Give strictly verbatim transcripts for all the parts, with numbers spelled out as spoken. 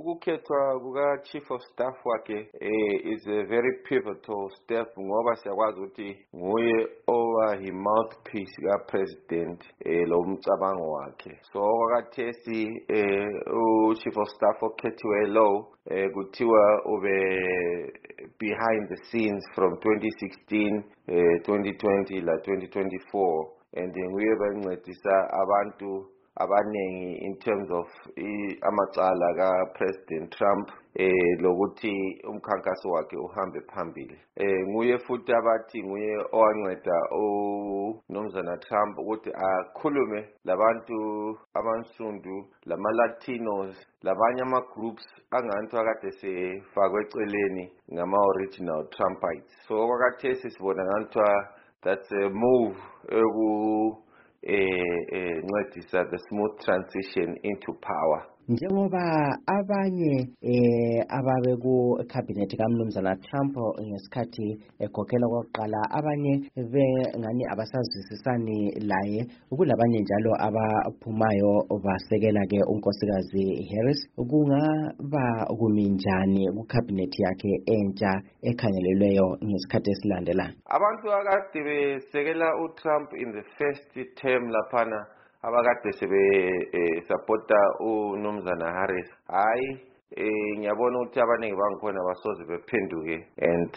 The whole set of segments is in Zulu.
ukukhethwa kuka Chief of Staff wakhe eh, is a very pivotal step ngoba siyakwazi ukuthi nguye owa hi mouthpiece ka President eh, lo mcabango wakhe. So wakathesi eh, u Chief of Staff okhethiwe lo eh, kuthiwa ube behind the scenes from twenty sixteen eh, twenty twenty la twenty twenty-four and nguye bancedisa abantu abanengi in terms of amacala ka President Trump eh lokuthi umkhankaso wakhe uhambe phambili. Eh nguye futhi abathi nguye owanceda uNomzana Trump ukuthi akhulume labantu abansundu lama Latinos labanye ama groups angantu akade sefakwe eceleni ngama original Trumpites. So kwakathesi sibona ngantwa that's a move eku eh eh ncedisa the smooth transition into power. Njengoba abanye eh ababe ku cabinet kaMnumzana Trump ngesikhathi ekhokhela kokuqala abanye bengani abasazwisisani laye kulabanye njalo abaphumayo basekela ke unkosikazi Harris kungaba kuminjani ku cabinet yakhe entsha ekhangelelweyo ngesikhathi esilandela. Abantu akade besekela uTrump in the first term laphana abakade sebe supporta uNomzana Harris hayi eh ngiyabona ukuthi abaningi bangikhona basoze bephenduke and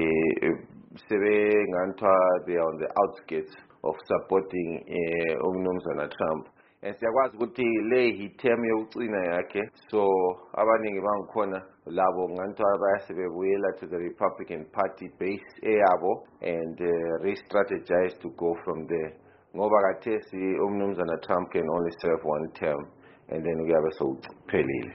sebe ngantwa they are on the outskirts of supporting eh uNomzana Trump. And siyakwazi ukuthi le hi term yokucina yakhe so abaningi bangikhona labo ngantwa bayasebebuyela to the Republican Party base eyabo and uh, re-strategize to go from there. Ngoba kathesi uMnumzana Trump can only serve one term and then kuyabe sokuphelile.